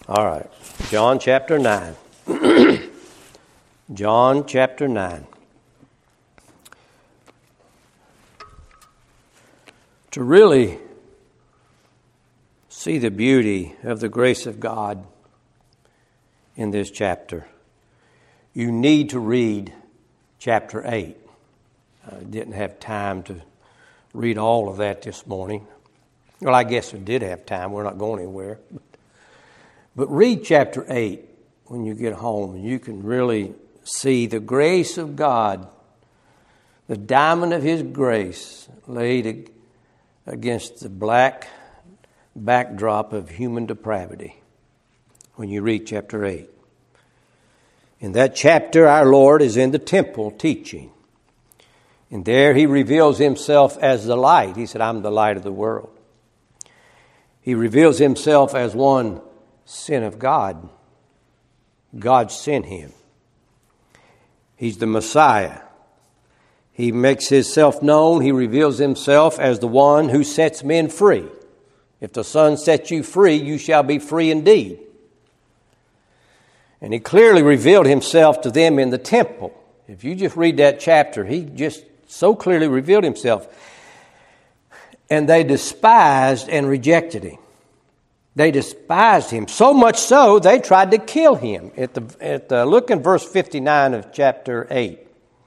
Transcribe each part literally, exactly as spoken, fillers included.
All right, John chapter nine. John chapter nine. To really see the beauty of the grace of God in this chapter, you need to read chapter eight. I didn't have time to read all of that this morning. Well, I guess we did have time. We're not going anywhere. But read chapter eight when you get home, and you can really see the grace of God, the diamond of His grace laid against the black backdrop of human depravity when you read chapter eight. In that chapter, our Lord is in the temple teaching. And there He reveals Himself as the light. He said, I'm the light of the world. He reveals Himself as one sent of God. God sent Him. He's the Messiah. He makes Himself known. He reveals Himself as the one who sets men free. If the Son sets you free, you shall be free indeed. And He clearly revealed Himself to them in the temple. If you just read that chapter, He just so clearly revealed Himself. And they despised and rejected Him. They despised Him, so much so they tried to kill Him. At the, at the, look in verse fifty-nine of chapter eight.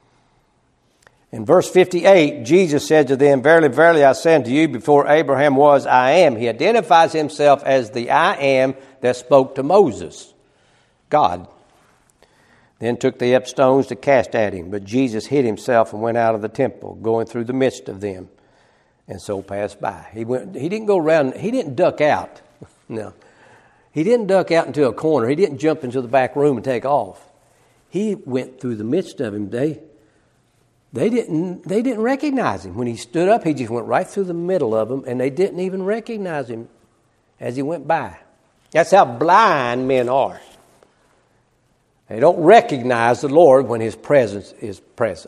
In verse fifty-eight, Jesus said to them, Verily, verily, I say unto you, before Abraham was, I am. He identifies Himself as the I am that spoke to Moses, God. Then took they up stones to cast at Him. But Jesus hid Himself and went out of the temple, going through the midst of them, and so passed by. He went. He didn't go around. He didn't duck out. No. He didn't duck out into a corner. He didn't jump into the back room and take off. He went through the midst of him. They, they didn't, they didn't recognize Him. When He stood up, He just went right through the middle of them, and they didn't even recognize Him as He went by. That's how blind men are. They don't recognize the Lord when His presence is present.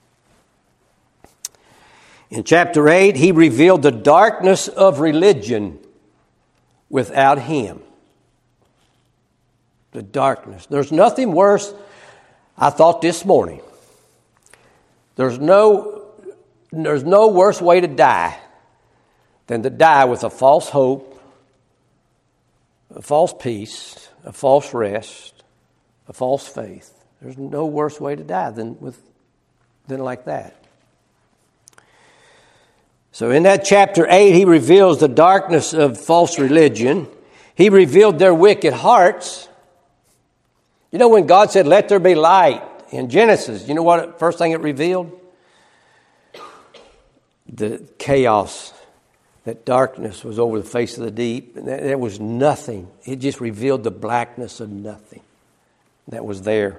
In chapter eight, He revealed the darkness of religion without Him. The darkness. There's nothing worse, I thought this morning. There's no, there's no worse way to die than to die with a false hope, a false peace, a false rest, a false faith. There's no worse way to die than with than like that. So in that chapter eight, He reveals the darkness of false religion. He revealed their wicked hearts. You know, when God said, let there be light in Genesis, you know what first thing it revealed? The chaos, that darkness was over the face of the deep. And there was nothing. It just revealed the blackness of nothing that was there.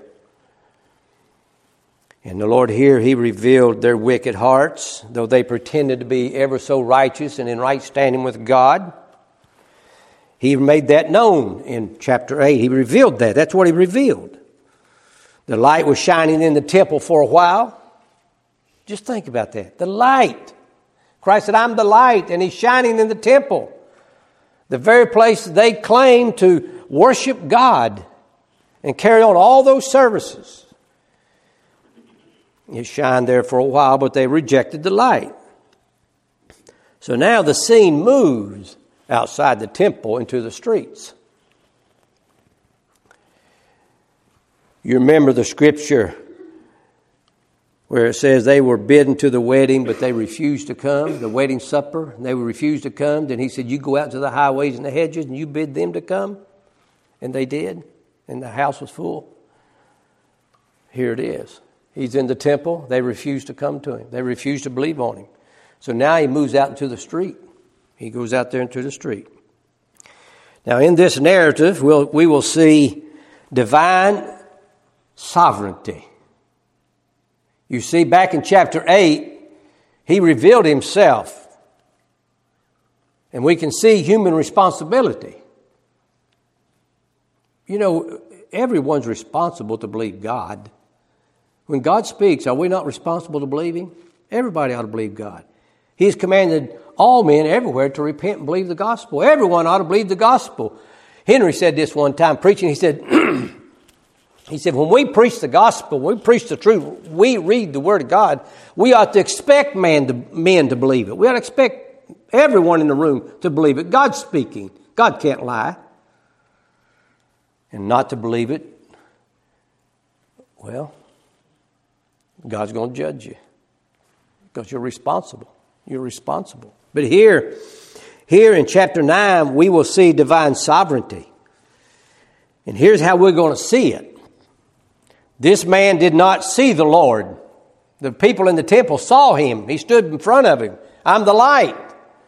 And the Lord here, He revealed their wicked hearts, though they pretended to be ever so righteous and in right standing with God. He made that known in chapter eight. He revealed that. That's what He revealed. The light was shining in the temple for a while. Just think about that. The light. Christ said, I'm the light, and He's shining in the temple. The very place they claim to worship God and carry on all those services. It shined there for a while, but they rejected the light. So now the scene moves outside the temple into the streets. You remember the scripture where it says they were bidden to the wedding, but they refused to come, the wedding supper, and they refused to come. Then He said, you go out to the highways and the hedges and you bid them to come. And they did, and the house was full. Here it is. He's in the temple. They refuse to come to Him. They refuse to believe on Him. So now He moves out into the street. He goes out there into the street. Now in this narrative, we'll, we will see divine sovereignty. You see, back in chapter eight, He revealed Himself. And we can see human responsibility. You know, everyone's responsible to believe God. When God speaks, are we not responsible to believe Him? Everybody ought to believe God. He's commanded all men everywhere to repent and believe the gospel. Everyone ought to believe the gospel. Henry said this one time preaching. He said, he said, when we preach the gospel, when we preach the truth, we read the Word of God, we ought to expect man to, men to believe it. We ought to expect everyone in the room to believe it. God's speaking. God can't lie. And not to believe it, well, God's going to judge you because you're responsible. You're responsible. But here, here in chapter nine, we will see divine sovereignty. And here's how we're going to see it. This man did not see the Lord. The people in the temple saw him. He stood in front of him. I'm the light.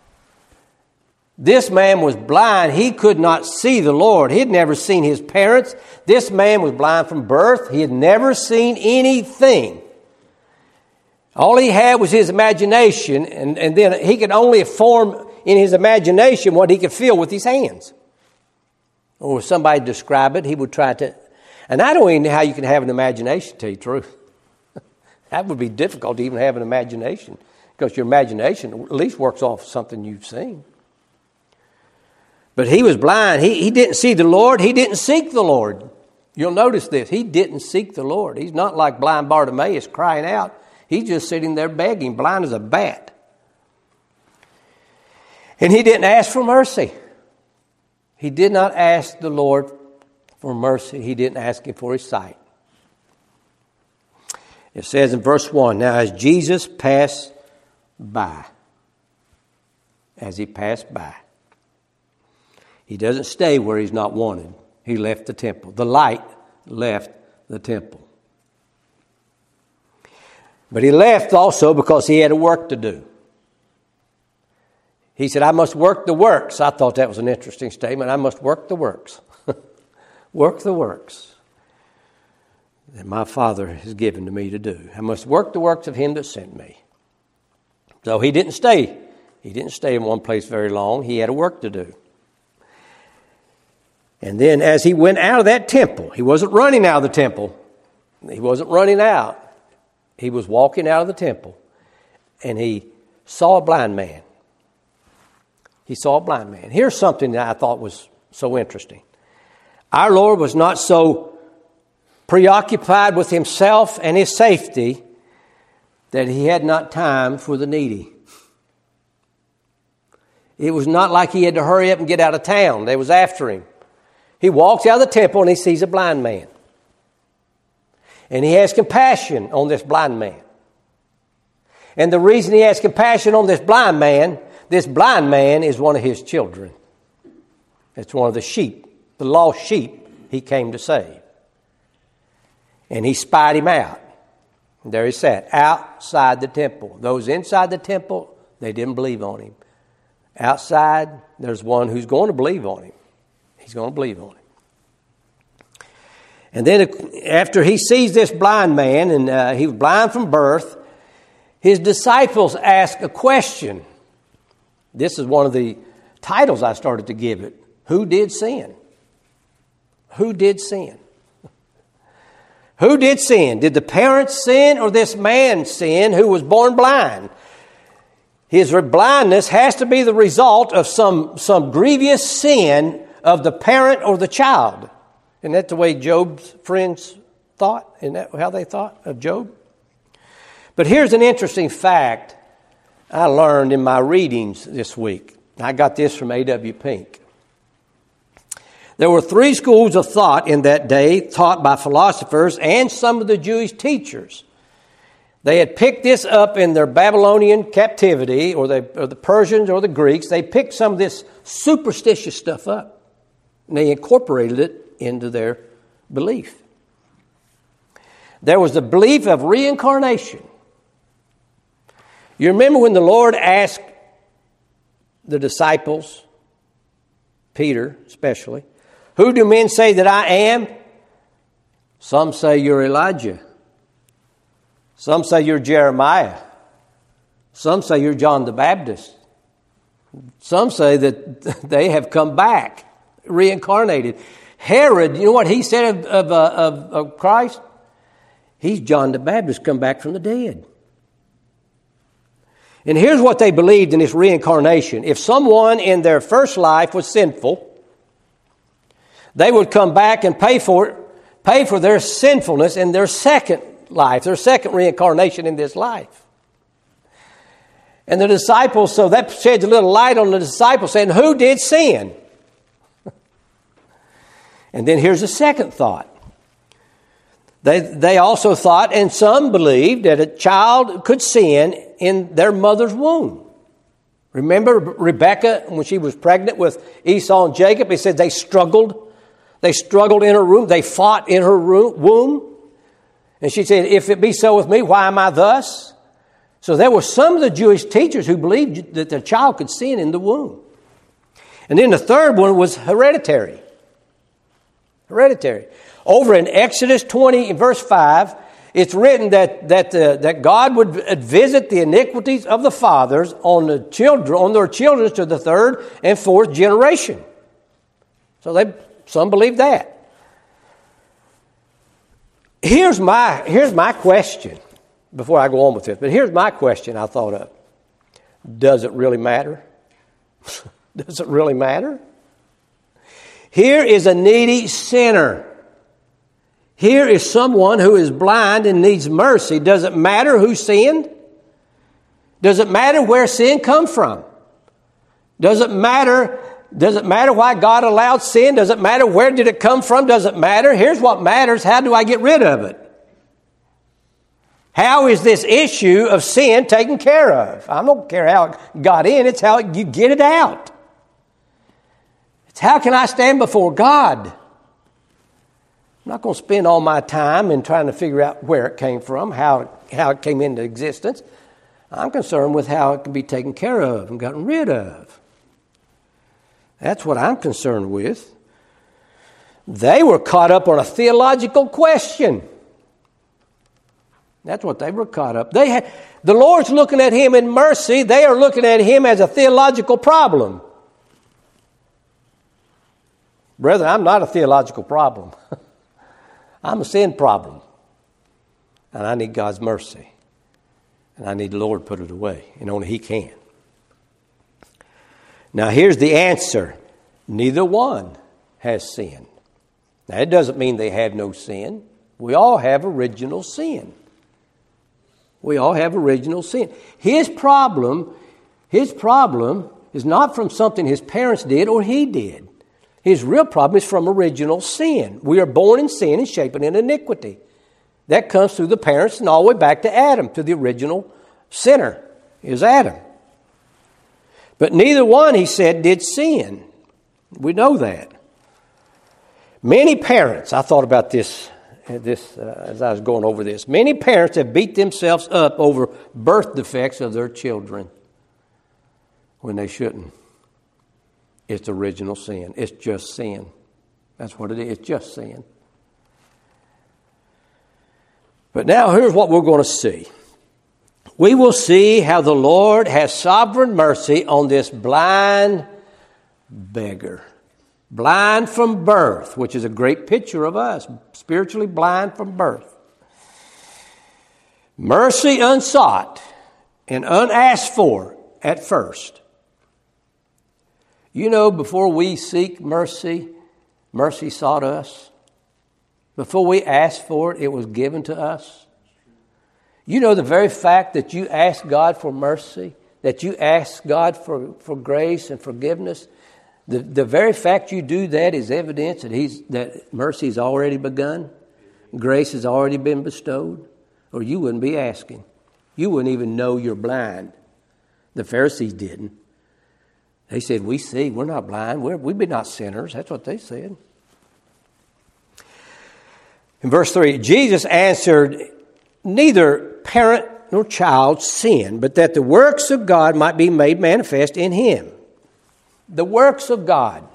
This man was blind. He could not see the Lord. He had never seen his parents. This man was blind from birth. He had never seen anything. All he had was his imagination, and, and then he could only form in his imagination what he could feel with his hands. Or if somebody describe it, he would try to... And I don't even know how you can have an imagination, to tell you the truth. That would be difficult to even have an imagination, because your imagination at least works off something you've seen. But he was blind. He, he didn't see the Lord. He didn't seek the Lord. You'll notice this. He didn't seek the Lord. He's not like blind Bartimaeus crying out. He's just sitting there begging, blind as a bat. And he didn't ask for mercy. He did not ask the Lord for mercy. He didn't ask him for his sight. It says in verse one, now as Jesus passed by, as he passed by, he doesn't stay where he's not wanted. He left the temple. The light left the temple. But he left also because he had a work to do. He said, I must work the works. I thought that was an interesting statement. I must work the works. Work the works that my Father has given to me to do. I must work the works of him that sent me. So he didn't stay. He didn't stay in one place very long. He had a work to do. And then as he went out of that temple, he wasn't running out of the temple. He wasn't running out. He was walking out of the temple, and he saw a blind man. He saw a blind man. Here's something that I thought was so interesting. Our Lord was not so preoccupied with himself and his safety that he had not time for the needy. It was not like he had to hurry up and get out of town. They was after him. He walks out of the temple and he sees a blind man. And he has compassion on this blind man. And the reason he has compassion on this blind man, this blind man is one of his children. It's one of the sheep, the lost sheep he came to save. And he spied him out. And there he sat, outside the temple. Those inside the temple, they didn't believe on him. Outside, there's one who's going to believe on him. He's going to believe on him. And then after he sees this blind man, and uh, he was blind from birth, his disciples ask a question. This is one of the titles I started to give it. Who did sin? Who did sin? Who did sin? Did the parents sin or this man sin who was born blind? His blindness has to be the result of some, some grievous sin of the parent or the child. Isn't that the way Job's friends thought? Isn't that how they thought of Job? But here's an interesting fact I learned in my readings this week. I got this from A W Pink. There were three schools of thought in that day taught by philosophers and some of the Jewish teachers. They had picked this up in their Babylonian captivity, or, they, or the Persians or the Greeks. They picked some of this superstitious stuff up, and they incorporated it into their belief. There was the belief of reincarnation. You remember when the Lord asked the disciples, Peter especially, who do men say that I am? Some say you're Elijah. Some say you're Jeremiah. Some say you're John the Baptist. Some say that they have come back, reincarnated. Herod, you know what he said of, of, uh, of, of Christ? He's John the Baptist come back from the dead. And here's what they believed in this reincarnation. If someone in their first life was sinful, they would come back and pay for it, pay for their sinfulness in their second life, their second reincarnation in this life. And the disciples, so that sheds a little light on the disciples saying, who did sin? And then here's the second thought. They, they also thought, and some believed, that a child could sin in their mother's womb. Remember Rebekah, when she was pregnant with Esau and Jacob, it said they struggled. They struggled in her womb. They fought in her womb. And she said, if it be so with me, why am I thus? So there were some of the Jewish teachers who believed that the child could sin in the womb. And then the third one was hereditary. Hereditary. Over in Exodus twenty, in verse five, it's written that that uh, that God would visit the iniquities of the fathers on the children, on their children to the third and fourth generation. So they some believe that. Here's my here's my question before I go on with this. But here's my question I thought of. Does it really matter? Does it really matter? Here is a needy sinner. Here is someone who is blind and needs mercy. Does it matter who sinned? Does it matter where sin comes from? Does it matter, does it matter why God allowed sin? Does it matter where did it come from? Does it matter? Here's what matters. How do I get rid of it? How is this issue of sin taken care of? I don't care how it got in. It's how you get it out. It's how can I stand before God? I'm not going to spend all my time in trying to figure out where it came from, how, how it came into existence. I'm concerned with how it can be taken care of and gotten rid of. That's what I'm concerned with. They were caught up on a theological question. That's what they were caught up. They had, the Lord's looking at him in mercy. They are looking at him as a theological problem. Brother, I'm not a theological problem. I'm a sin problem. And I need God's mercy. And I need the Lord to put it away. And only He can. Now here's the answer. Neither one has sinned. Now it doesn't mean they have no sin. We all have original sin. We all have original sin. His problem, his problem is not from something his parents did or he did. His real problem is from original sin. We are born in sin and shapen in iniquity. That comes through the parents and all the way back to Adam, to the original sinner, is Adam. But neither one, he said, did sin. We know that. Many parents, I thought about this, this uh, as I was going over this. Many parents have beat themselves up over birth defects of their children when they shouldn't. It's original sin. It's just sin. That's what it is. It's just sin. But now here's what we're going to see. We will see how the Lord has sovereign mercy on this blind beggar. Blind from birth, which is a great picture of us. Spiritually blind from birth. Mercy unsought and unasked for at first. You know, before we seek mercy, mercy sought us. Before we asked for it, it was given to us. You know, the very fact that you ask God for mercy, that you ask God for, for grace and forgiveness, the, the very fact you do that is evidence that he's that mercy has already begun, grace has already been bestowed, or you wouldn't be asking. You wouldn't even know you're blind. The Pharisees didn't. They said, we see, we're not blind, we're, we've been not sinners. That's what they said. In verse three, Jesus answered, neither parent nor child sinned, but that the works of God might be made manifest in him. The works of God.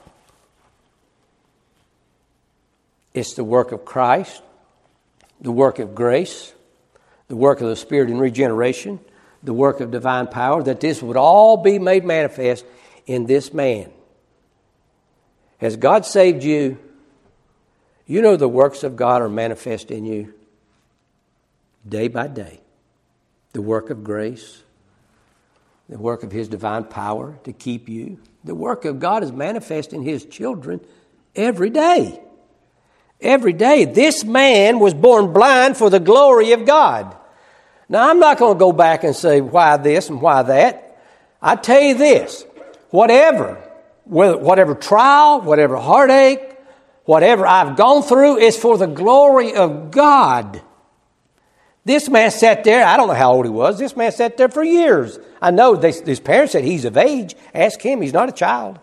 It's the work of Christ, the work of grace, the work of the Spirit in regeneration, the work of divine power, that this would all be made manifest in this man. Has God saved you? You know the works of God are manifest in you day by day. The work of grace, the work of His divine power to keep you. The work of God is manifest in His children Every day. Every day. This man was born blind for the glory of God. Now, I'm not going to go back and say why this and why that. I tell you this, whatever, whatever trial, whatever heartache, whatever I've gone through is for the glory of God. This man sat there, I don't know how old he was, this man sat there for years. I know they, his parents said he's of age. Ask him, he's not a child.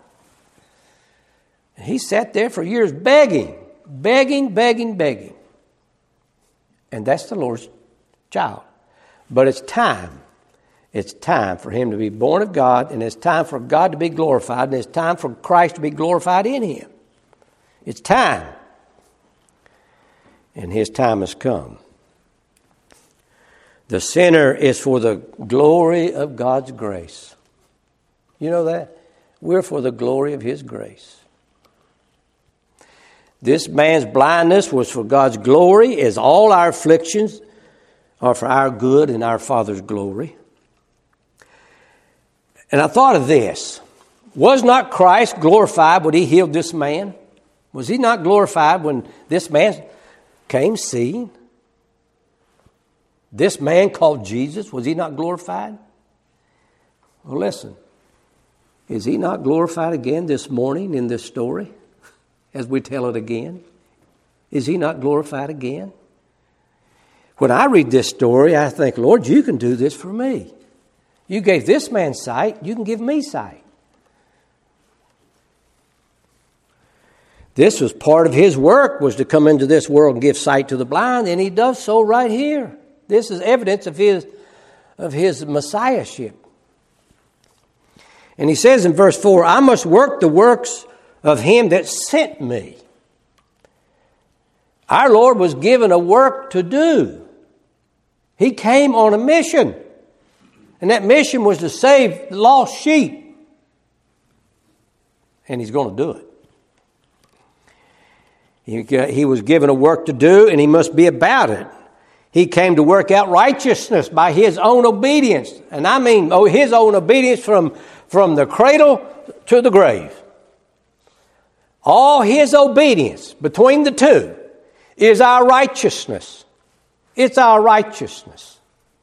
He sat there for years begging, begging, begging, begging. And that's the Lord's child. But it's time. It's time for him to be born of God, and it's time for God to be glorified, and it's time for Christ to be glorified in him. It's time. And his time has come. The sinner is for the glory of God's grace. You know that? We're for the glory of his grace. This man's blindness was for God's glory, as all our afflictions are for our good and our Father's glory. And I thought of this. Was not Christ glorified when he healed this man? Was he not glorified when this man came seeing? This man called Jesus, was he not glorified? Well, listen. Is he not glorified again this morning in this story as we tell it again? Is he not glorified again? When I read this story, I think, Lord, you can do this for me. You gave this man sight, you can give me sight. This was part of his work, was to come into this world and give sight to the blind, and he does so right here. This is evidence of his, of his messiahship. And he says in verse four, I must work the works of him that sent me. Our Lord was given a work to do. He came on a mission. And that mission was to save the lost sheep. And he's going to do it. He, he was given a work to do, and he must be about it. He came to work out righteousness by his own obedience. And I mean oh, his own obedience from, from the cradle to the grave. All his obedience between the two is our righteousness. It's our righteousness.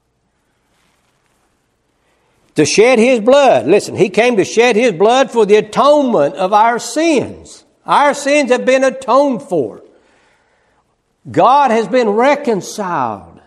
To shed his blood. Listen, he came to shed his blood for the atonement of our sins. Our sins have been atoned for. God has been reconciled.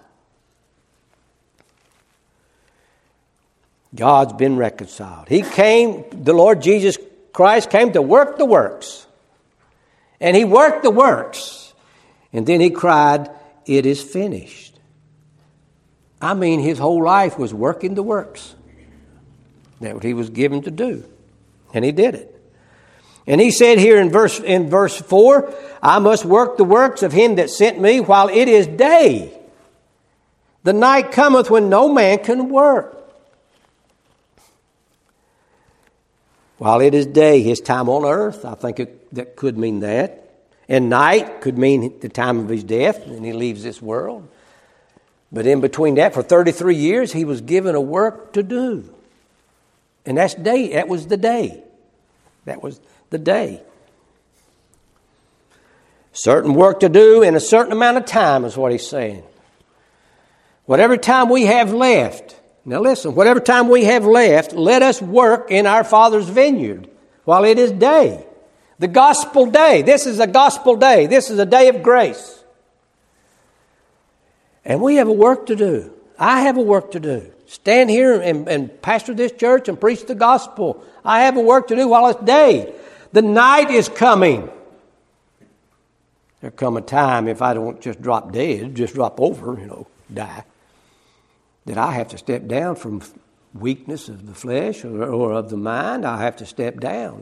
God's been reconciled. He came, the Lord Jesus Christ came to work the works. And he worked the works. And then he cried, it is finished. I mean, his whole life was working the works. That's what he was given to do. And he did it. And he said here in verse in verse four, I must work the works of him that sent me while it is day. The night cometh when no man can work. While it is day, his time on earth, I think it, that could mean that. And night could mean the time of his death, and he leaves this world. But in between that, for thirty-three years, he was given a work to do. And that's day. That was the day. That was the day. Certain work to do in a certain amount of time is what he's saying. Whatever time we have left. Now listen, whatever time we have left, let us work in our Father's vineyard while it is day. The gospel day. This is a gospel day. This is a day of grace. And we have a work to do. I have a work to do. Stand here and, and pastor this church and preach the gospel. I have a work to do while it's day. The night is coming. There'll come a time if I don't just drop dead, just drop over, you know, die, that I have to step down from weakness of the flesh or, or of the mind. I have to step down.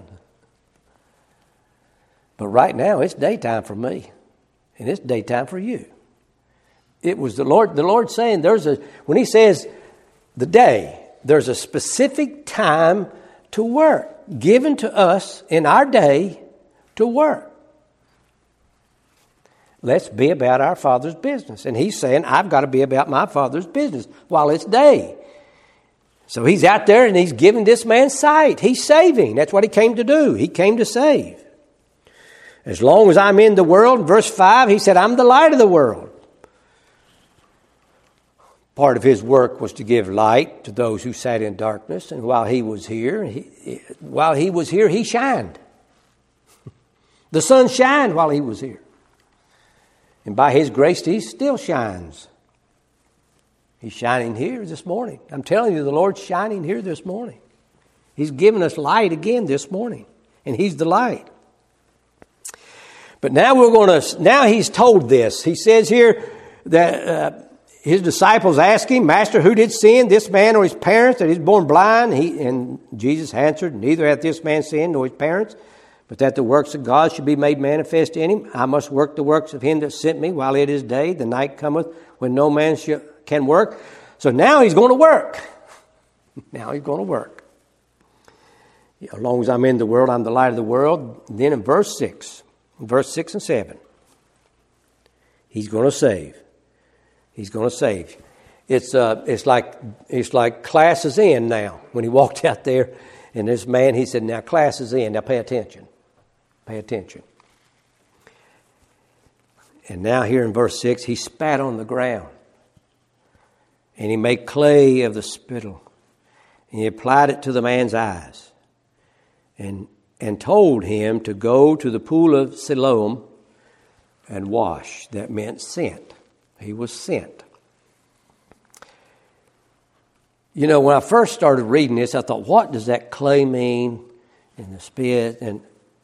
But right now, it's daytime for me, and it's daytime for you. It was the Lord, the Lord saying there's a, when he says the day, there's a specific time to work given to us in our day to work. Let's be about our Father's business. And he's saying, I've got to be about my Father's business while it's day. So he's out there and he's giving this man sight. He's saving. That's what he came to do. He came to save. As long as I'm in the world, verse five, he said, I'm the light of the world. Part of his work was to give light to those who sat in darkness. And while he was here, he, while he was here, he shined. The sun shined while he was here. And by his grace, he still shines. He's shining here this morning. I'm telling you, the Lord's shining here this morning. He's given us light again this morning. And he's the light. But now we're going to, now he's told this. He says here that uh, his disciples asked him, Master, who did sin, this man or his parents, that he's born blind? He, and Jesus answered, neither hath this man sinned nor his parents, but that the works of God should be made manifest in him. I must work the works of him that sent me while it is day. The night cometh when no man shall, can work. So now he's going to work. Now he's going to work. As long as I'm in the world, I'm the light of the world. And then in verse six, verse six and seven, he's going to save. He's going to save. It's uh, it's like it's like class is in now. When he walked out there, and this man, he said, "Now class is in. Now pay attention, pay attention." And now here in verse six, he spat on the ground, and he made clay of the spittle, and he applied it to the man's eyes, and and told him to go to the pool of Siloam and wash. That meant sent. He was sent. You know, when I first started reading this, I thought, what does that clay mean? And the spit, and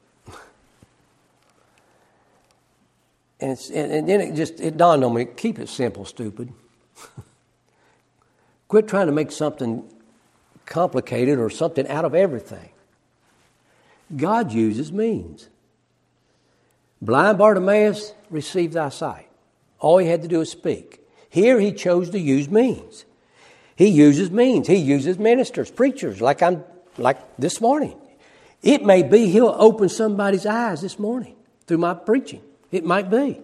and, it's, and, and then it just it dawned on me: keep it simple, stupid. Quit trying to make something complicated or something out of everything. God uses means. Blind Bartimaeus received thy sight. All he had to do is speak. Here he chose to use means. He uses means. He uses ministers, preachers, like I'm like this morning. It may be he'll open somebody's eyes this morning through my preaching. It might be.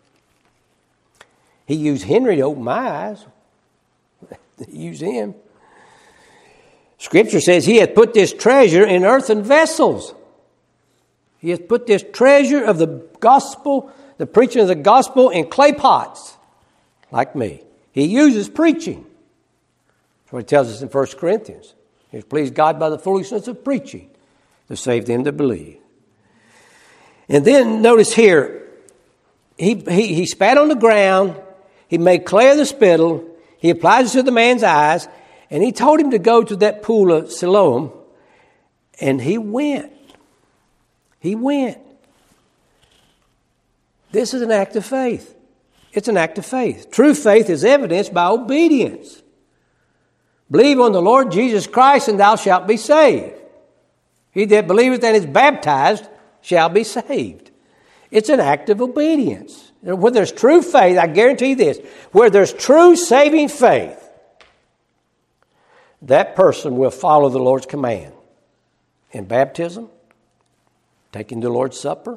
He used Henry to open my eyes. Use him. Scripture says he hath put this treasure in earthen vessels. He hath put this treasure of the gospel, the preaching of the gospel, in clay pots, like me. He uses preaching. That's what he tells us in First Corinthians. He has pleased God by the foolishness of preaching to save them that believe. And then notice here, he, he, he spat on the ground, he made clay of the spittle, he applied it to the man's eyes, and he told him to go to that pool of Siloam, and he went. He went. This is an act of faith. It's an act of faith. True faith is evidenced by obedience. Believe on the Lord Jesus Christ, and thou shalt be saved. He that believeth and is baptized shall be saved. It's an act of obedience. Where there's true faith, I guarantee you this, where there's true saving faith, that person will follow the Lord's command. In baptism, taking the Lord's Supper,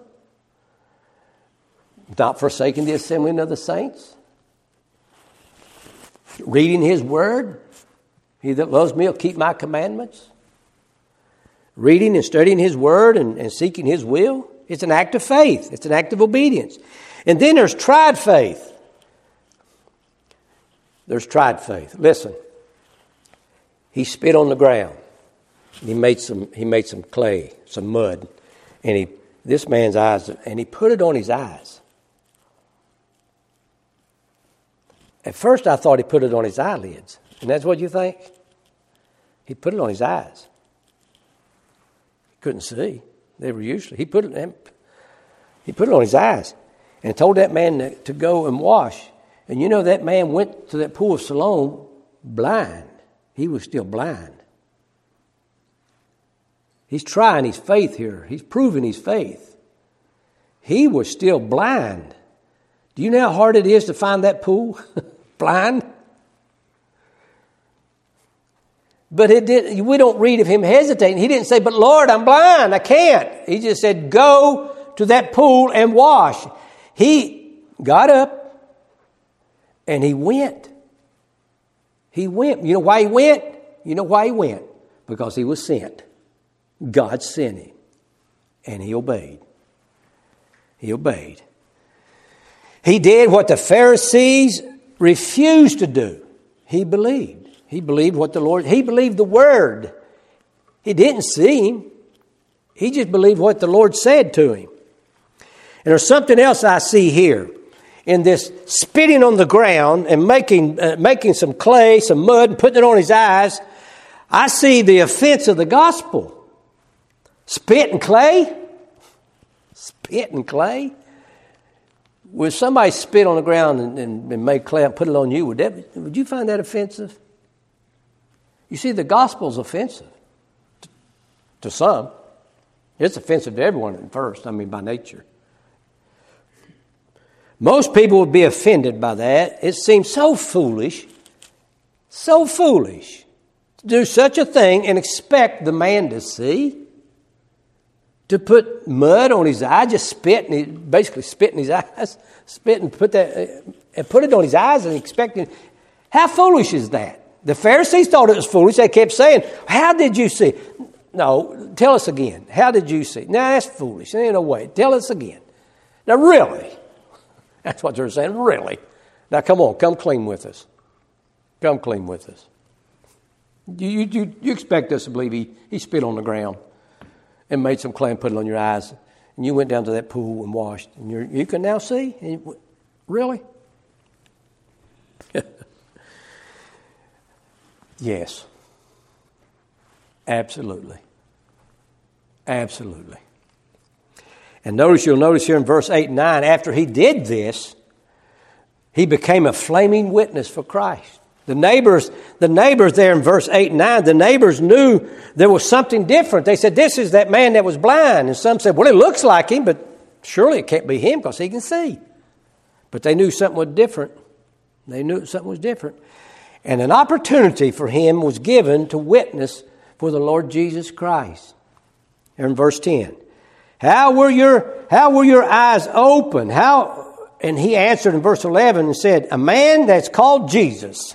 not forsaking the assembling of the saints, reading His Word. He that loves me will keep my commandments. Reading and studying His Word and, and seeking His will. It's an act of faith. It's an act of obedience. And then there's tried faith. There's tried faith. Listen. He spit on the ground. He made some, he made some clay, some mud. And he, this man's eyes, and he put it on his eyes. At first I thought he put it on his eyelids. And that's what you think? He put it on his eyes. He couldn't see. They were usually. He put it, he put it on his eyes and told that man to, to go and wash. And you know that man went to that pool of Siloam blind. He was still blind. He's trying his faith here. He's proving his faith. He was still blind. Do you know how hard it is to find that pool? Blind. But it did, we don't read of him hesitating. He didn't say, but Lord, I'm blind. I can't. He just said, go to that pool and wash. He got up and he went. He went. You know why he went? You know why he went? Because he was sent. God sent him. And he obeyed. He obeyed. He did what the Pharisees refused to do. He believed. He believed what the Lord, he believed the Word. He didn't see Him. He just believed what the Lord said to him. And there's something else I see here in this spitting on the ground and making uh, making some clay, some mud, and putting it on his eyes. I see the offense of the gospel. Spit and clay? Spit and clay? Would somebody spit on the ground and, and, and make clay and put it on you, would, that, would you find that offensive? You see, the gospel's offensive to, to some. It's offensive to everyone at first, I mean by nature. Most people would be offended by that. It seems so foolish, so foolish to do such a thing and expect the man to see. To put mud on his eye, just spit, and he, basically spit in his eyes, spit and put that, and put it on his eyes and expecting. How foolish is that? The Pharisees thought it was foolish. They kept saying, "How did you see?" No, tell us again. How did you see? No, that's foolish. There ain't no way. Tell us again. Now, really, that's what they're saying. Really, now come on, come clean with us. Come clean with us. You you you expect us to believe he he spit on the ground and made some clay and put it on your eyes, and you went down to that pool and washed, and you you can now see? And you, really? Yes. Absolutely. Absolutely. And notice, you'll notice here in verse eight and nine, after he did this, he became a flaming witness for Christ. The neighbors, the neighbors there in verse eight and nine, the neighbors knew there was something different. They said, this is that man that was blind. And some said, well, it looks like him, but surely it can't be him because he can see. But they knew something was different. They knew something was different. And an opportunity for him was given to witness for the Lord Jesus Christ. Here in verse ten. How were your, how were your eyes open? How... And he answered in verse eleven and said, a man that's called Jesus.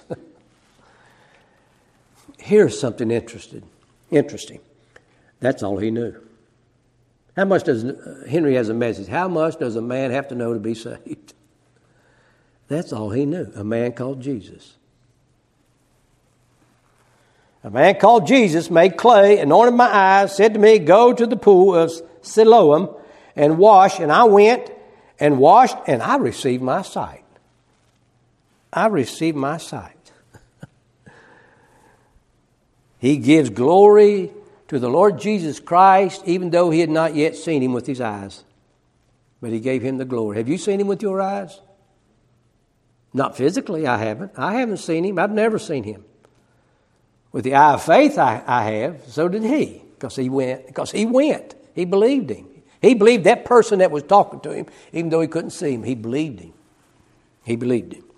Here's something interesting. Interesting. That's all he knew. How much does, Henry has a message, how much does a man have to know to be saved? That's all he knew. A man called Jesus. A man called Jesus made clay, anointed my eyes, said to me, go to the pool of Siloam and wash. And I went and washed, and I received my sight. I received my sight. He gives glory to the Lord Jesus Christ, even though he had not yet seen him with his eyes. But he gave him the glory. Have you seen him with your eyes? Not physically, I haven't. I haven't seen him. I've never seen him. With the eye of faith, I, I have. So did he, because he went. Because he went. He believed him. He believed that person that was talking to him, even though he couldn't see him. He believed him. He believed him.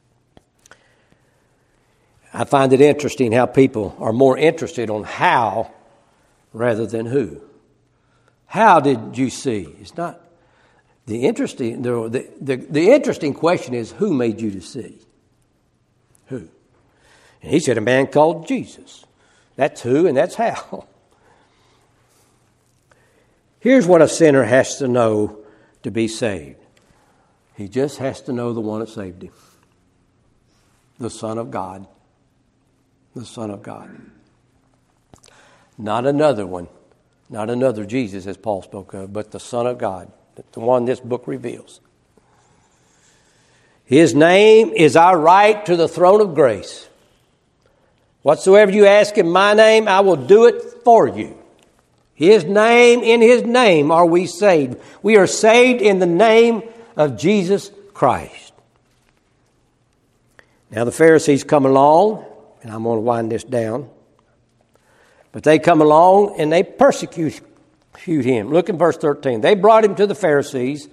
I find it interesting how people are more interested on how rather than who. How did you see? It's not the interesting. The, the, the interesting question is, who made you to see? Who? And he said, a man called Jesus. That's who and that's how. Here's what a sinner has to know to be saved. He just has to know the one that saved him. The Son of God. The Son of God. Not another one. Not another Jesus, as Paul spoke of, but the Son of God. The one this book reveals. His name is our right to the throne of grace. Whatsoever you ask in my name, I will do it for you. His name, in his name are we saved. We are saved in the name of Jesus Christ. Now the Pharisees come along, and I'm going to wind this down. But they come along and they persecute him. Look in verse thirteen. They brought him to the Pharisees,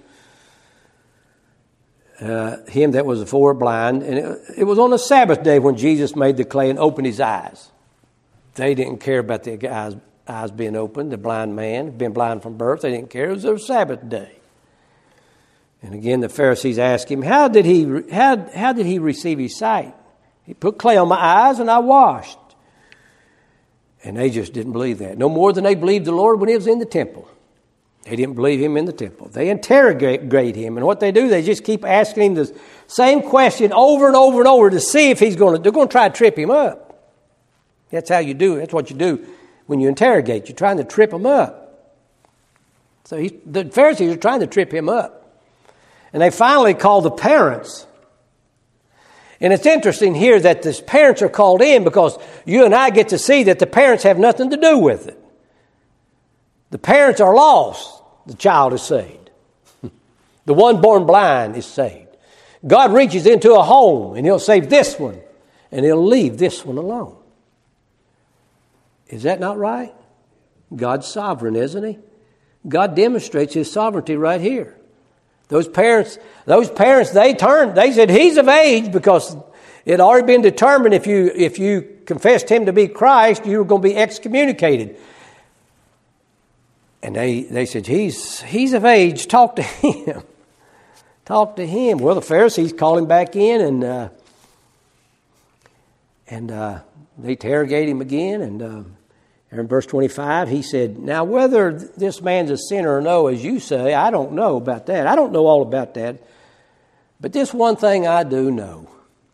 uh, him that was afore blind. And it, it was on the Sabbath day when Jesus made the clay and opened his eyes. They didn't care about the eyes. Eyes being opened, the blind man had been blind from birth. They didn't care. It was their Sabbath day. And again, the Pharisees asked him, how did he how, how did he receive his sight? He put clay on my eyes and I washed. And they just didn't believe that. No more than they believed the Lord when he was in the temple. They didn't believe him in the temple. They interrogate him. And what they do, they just keep asking him the same question over and over and over to see if he's going to, they're going to try to trip him up. That's how you do it. That's what you do when you interrogate. You're trying to trip him up. So he, the Pharisees are trying to trip him up. And they finally call the parents. And it's interesting here that the parents are called in because you and I get to see that the parents have nothing to do with it. The parents are lost. The child is saved. The one born blind is saved. God reaches into a home and he'll save this one and he'll leave this one alone. Is that not right? God's sovereign, isn't he? God demonstrates his sovereignty right here. Those parents, those parents, they turned, they said he's of age because it had already been determined if you if you confessed him to be Christ, you were going to be excommunicated. And they, they said, he's he's of age, talk to him. Talk to him. Well, the Pharisees call him back in and uh, and uh, they interrogate him again. And uh, in verse twenty-five, he said, now whether this man's a sinner or no, as you say, I don't know about that. I don't know all about that. But this one thing I do know.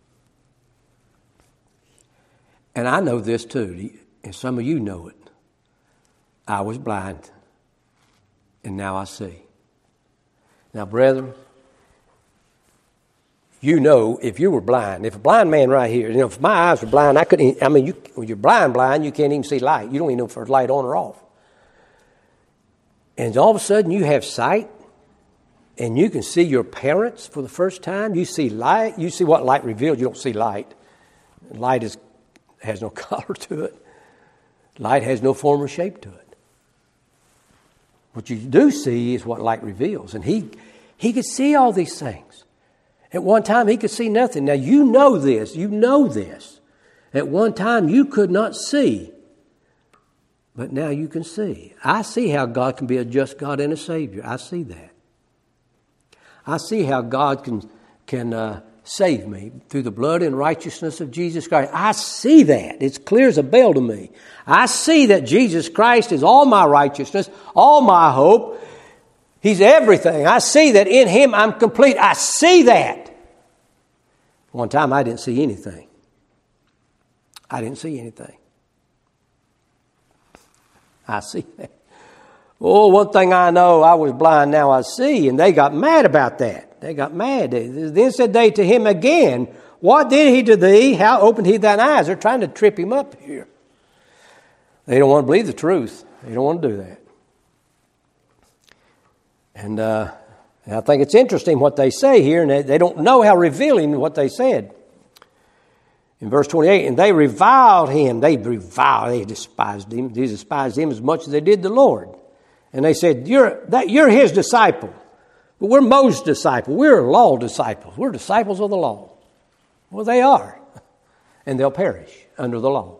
And I know this too, and some of you know it. I was blind. And now I see. Now, brethren, you know, if you were blind, if a blind man right here, you know, if my eyes were blind, I couldn't, I mean, you, when you're blind, blind, you can't even see light. You don't even know if there's light on or off. And all of a sudden you have sight and you can see your parents for the first time. You see light. You see what light reveals. You don't see light. Light is, has no color to it. Light has no form or shape to it. What you do see is what light reveals. And he he could see all these things. At one time, he could see nothing. Now, you know this. You know this. At one time, you could not see. But now you can see. I see how God can be a just God and a Savior. I see that. I see how God can, can uh, save me through the blood and righteousness of Jesus Christ. I see that. It's clear as a bell to me. I see that Jesus Christ is all my righteousness, all my hope. He's everything. I see that in him I'm complete. I see that. One time I didn't see anything. I didn't see anything. I see that. Oh, one thing I know, I was blind, now I see. And they got mad about that. They got mad. Then said they to him again, what did he to thee? How opened he thine eyes? They're trying to trip him up here. They don't want to believe the truth. They don't want to do that. And, uh, and I think it's interesting what they say here, and they, they don't know how revealing what they said. In verse twenty-eight, and they reviled him. They reviled, they despised him. They despised him as much as they did the Lord. And they said, you're, that, you're his disciple. But we're Moses' disciple. We're law disciples. We're disciples of the law. Well, they are. And they'll perish under the law.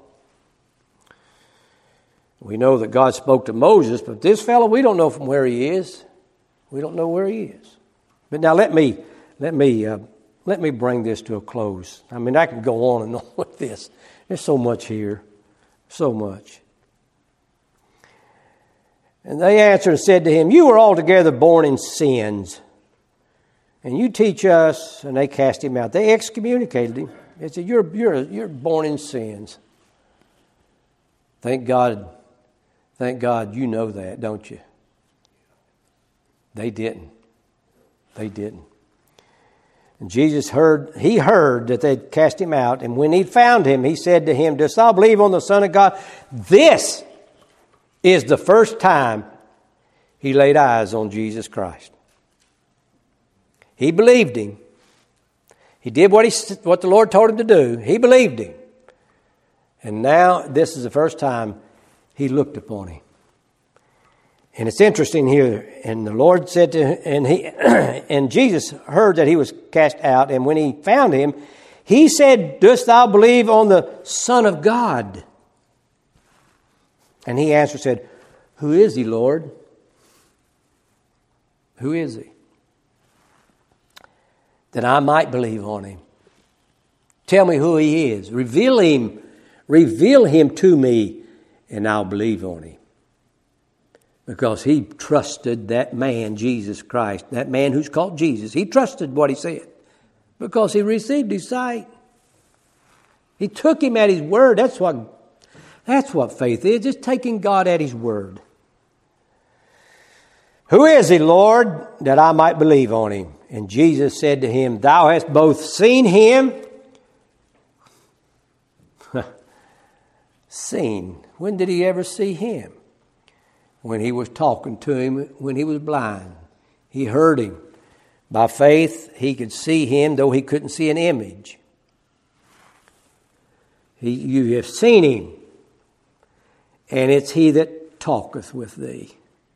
We know that God spoke to Moses, but this fellow, we don't know from where he is. We don't know where he is. But now let me let me uh, let me bring this to a close. I mean, I can go on and on with this. There's so much here, so much. And they answered and said to him, you were altogether born in sins, and you teach us. And they cast him out. They excommunicated him. They said, you're you're you're born in sins. Thank God. Thank God you know that, don't you? They didn't. They didn't. And Jesus heard, he heard that they'd cast him out. And when he found him, he said to him, dost thou believe on the Son of God? This is the first time he laid eyes on Jesus Christ. He believed him. He did what he what the Lord told him to do. He believed him. And now this is the first time he looked upon him. And it's interesting here. And the Lord said to him, and he and Jesus heard that he was cast out. And when he found him, he said, dost thou believe on the Son of God? And he answered, said, who is he, Lord? Who is he? That I might believe on him. Tell me who he is. Reveal him. Reveal him to me, and I'll believe on him. Because he trusted that man, Jesus Christ, that man who's called Jesus. He trusted what he said because he received his sight. He took him at his word. That's what, that's what faith is, just taking God at his word. Who is he, Lord, that I might believe on him? And Jesus said to him, Thou hast both seen him. Seen. When did he ever see him? When he was talking to him when he was blind. He heard him. By faith, he could see him, though he couldn't see an image. He, you have seen him, and it's he that talketh with thee.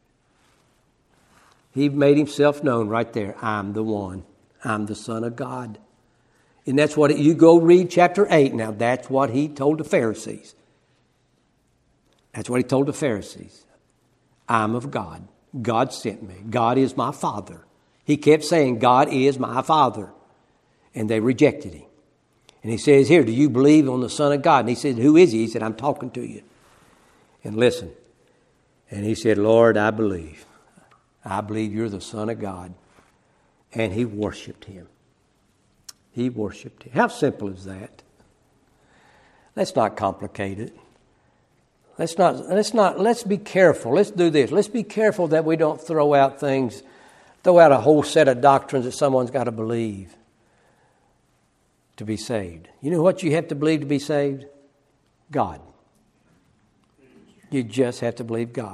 He made himself known right there. I'm the one. I'm the Son of God. And that's what, it, you go read chapter eight now. That's what he told the Pharisees. That's what he told the Pharisees. I'm of God. God sent me. God is my Father. He kept saying, God is my Father. And they rejected him. And he says here, do you believe on the Son of God? And he said, who is he? He said, I'm talking to you. And listen. And he said, Lord, I believe. I believe you're the Son of God. And he worshiped him. He worshiped him. How simple is that? Let's not complicate it. Let's not, let's not, let's be careful. Let's do this. Let's be careful that we don't throw out things, throw out a whole set of doctrines that someone's got to believe to be saved. You know what you have to believe to be saved? God. You just have to believe God.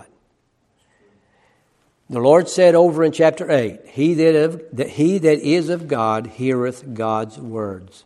The Lord said over in chapter eight, He that, of, that he that is of God heareth God's words.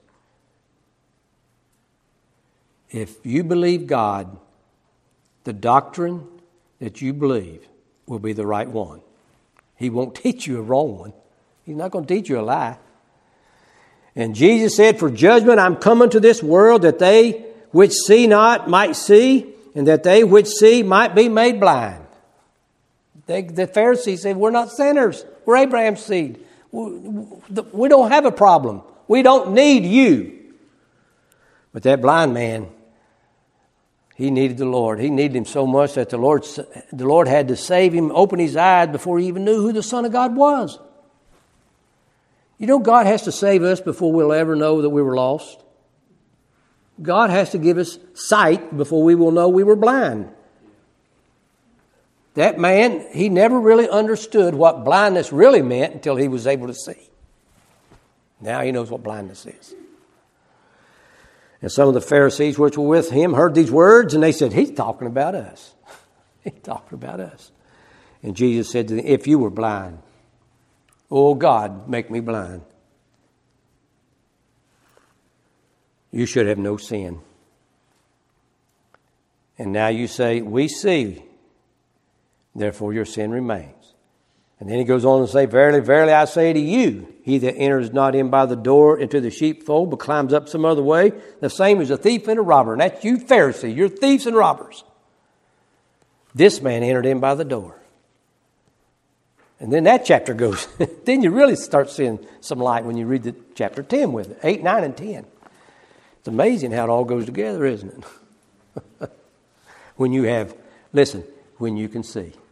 If you believe God, the doctrine that you believe will be the right one. He won't teach you a wrong one. He's not going to teach you a lie. And Jesus said, for judgment I'm coming to this world, that they which see not might see, and that they which see might be made blind. They, the Pharisees said, we're not sinners. We're Abraham's seed. We, we don't have a problem. We don't need you. But that blind man, he needed the Lord. He needed him so much that the Lord, the Lord had to save him, open his eyes before he even knew who the Son of God was. You know, God has to save us before we'll ever know that we were lost. God has to give us sight before we will know we were blind. That man, he never really understood what blindness really meant until he was able to see. Now he knows what blindness is. And some of the Pharisees which were with him heard these words, and they said, he's talking about us. He's talking about us. And Jesus said to them, if you were blind, oh God, make me blind. You should have no sin. And now you say, we see, therefore your sin remains. And then he goes on to say, verily, verily, I say to you, he that enters not in by the door into the sheepfold, but climbs up some other way, the same as a thief and a robber. And that's you, Pharisee. You're thieves and robbers. This man entered in by the door. And then that chapter goes. Then you really start seeing some light when you read the chapter ten with it. eight, nine, and ten. It's amazing how it all goes together, isn't it? When you have, listen, when you can see.